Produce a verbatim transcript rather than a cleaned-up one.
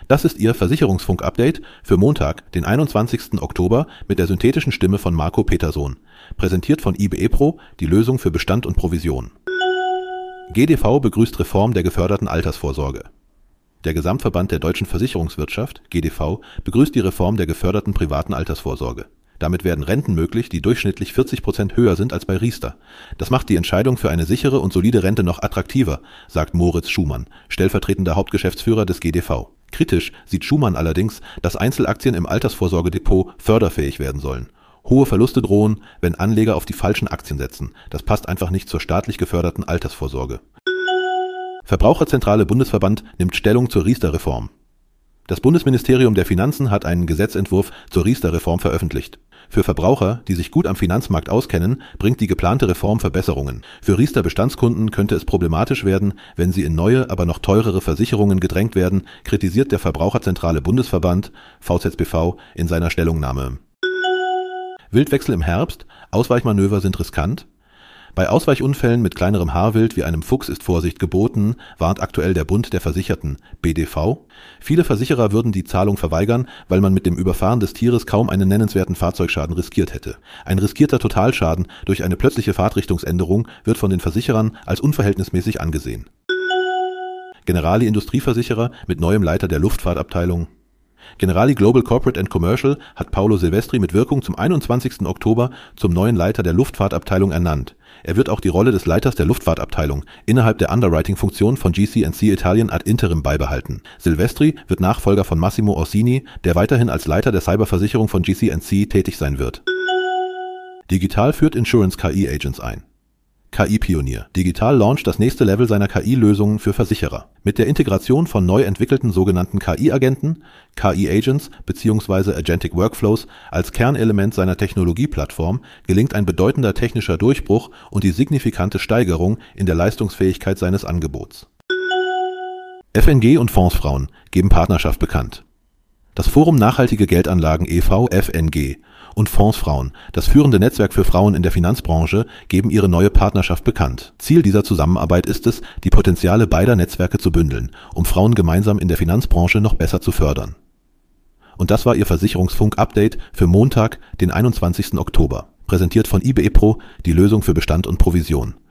Das ist Ihr Versicherungsfunk-Update für Montag, den einundzwanzigsten Oktober mit der synthetischen Stimme von Marco Petersohn. Präsentiert von I B E Pro, die Lösung für Bestand und Provision. G D V begrüßt Reform der geförderten Altersvorsorge. Der Gesamtverband der deutschen Versicherungswirtschaft, G D V, begrüßt die Reform der geförderten privaten Altersvorsorge. Damit werden Renten möglich, die durchschnittlich vierzig Prozent höher sind als bei Riester. Das macht die Entscheidung für eine sichere und solide Rente noch attraktiver, sagt Moritz Schumann, stellvertretender Hauptgeschäftsführer des G D V. Kritisch sieht Schumann allerdings, dass Einzelaktien im Altersvorsorgedepot förderfähig werden sollen. Hohe Verluste drohen, wenn Anleger auf die falschen Aktien setzen. Das passt einfach nicht zur staatlich geförderten Altersvorsorge. Verbraucherzentrale Bundesverband nimmt Stellung zur Riester-Reform. Das Bundesministerium der Finanzen hat einen Gesetzentwurf zur Riester-Reform veröffentlicht. Für Verbraucher, die sich gut am Finanzmarkt auskennen, bringt die geplante Reform Verbesserungen. Für Riester-Bestandskunden könnte es problematisch werden, wenn sie in neue, aber noch teurere Versicherungen gedrängt werden, kritisiert der Verbraucherzentrale Bundesverband, V Z B V, in seiner Stellungnahme. Wildwechsel im Herbst, Ausweichmanöver sind riskant. Bei Ausweichunfällen mit kleinerem Haarwild wie einem Fuchs ist Vorsicht geboten, warnt aktuell der Bund der Versicherten, B D V. Viele Versicherer würden die Zahlung verweigern, weil man mit dem Überfahren des Tieres kaum einen nennenswerten Fahrzeugschaden riskiert hätte. Ein riskierter Totalschaden durch eine plötzliche Fahrtrichtungsänderung wird von den Versicherern als unverhältnismäßig angesehen. Generali Industrieversicherer mit neuem Leiter der Luftfahrtabteilung. Generali Global Corporate and Commercial hat Paolo Silvestri mit Wirkung zum einundzwanzigsten Oktober zum neuen Leiter der Luftfahrtabteilung ernannt. Er wird auch die Rolle des Leiters der Luftfahrtabteilung innerhalb der Underwriting-Funktion von G C and C Italien ad interim beibehalten. Silvestri wird Nachfolger von Massimo Orsini, der weiterhin als Leiter der Cyberversicherung von G C and C tätig sein wird. Digital führt Insurance K I-Agents ein. K I-Pionier. Digital launcht das nächste Level seiner K I-Lösungen für Versicherer. Mit der Integration von neu entwickelten sogenannten K I-Agenten, K I-Agents bzw. Agentic Workflows als Kernelement seiner Technologieplattform gelingt ein bedeutender technischer Durchbruch und die signifikante Steigerung in der Leistungsfähigkeit seines Angebots. F N G und Fondsfrauen geben Partnerschaft bekannt. Das Forum Nachhaltige Geldanlagen e V F N G und Fondsfrauen, das führende Netzwerk für Frauen in der Finanzbranche, geben ihre neue Partnerschaft bekannt. Ziel dieser Zusammenarbeit ist es, die Potenziale beider Netzwerke zu bündeln, um Frauen gemeinsam in der Finanzbranche noch besser zu fördern. Und das war Ihr Versicherungsfunk-Update für Montag, den einundzwanzigsten Oktober. Präsentiert von I B E Pro, die Lösung für Bestand und Provision.